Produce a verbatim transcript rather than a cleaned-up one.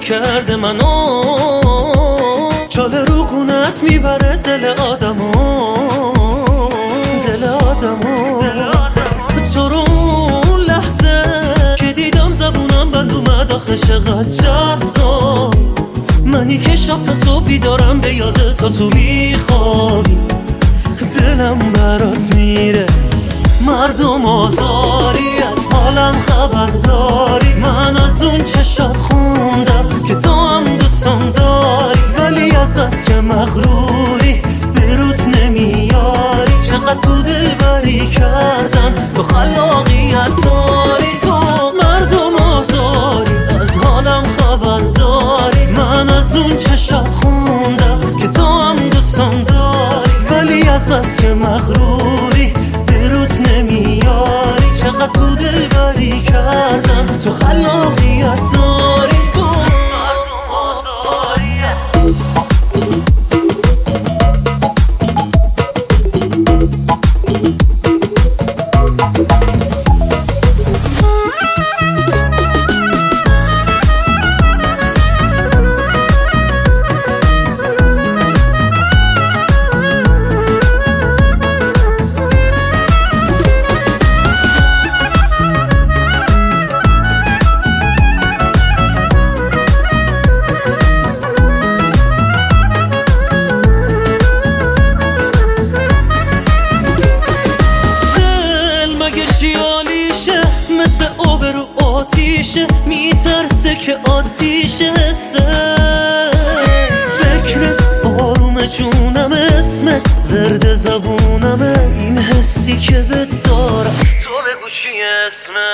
کرده منو، چاله رو گونت میبره دل آدمو، دل آدمو. تو رو اون لحظه که دیدم زبونم بند اومد آخه چقدر جذاب، منی که شب تا صبح بیدارم به یاد تا تو میخوابی، دلم برات میره مردم آزاری، از حالم خبرداری، من از اون چشات خوندم که تو هم دوستم داری، ولی از بس که مغروری به روت نمیاری، چقدر تو دل بری کردن تو خلاقیت داری، تو مردم آزاری، از حالم خبرداری، من از اون چشات خوندم که تو هم دوستم داری، ولی از بس که مغروری به روت نمیاری، چقدر تو دل بری کردن تو خلاقیت داری، تو مردم آزاریه. مثل آبرو آتیشه میترسه که عادیشه، فکرت آروم جونم، اسمت ورد زبونمه، این حسی که بهت دارم تو بگو چیه اسمت.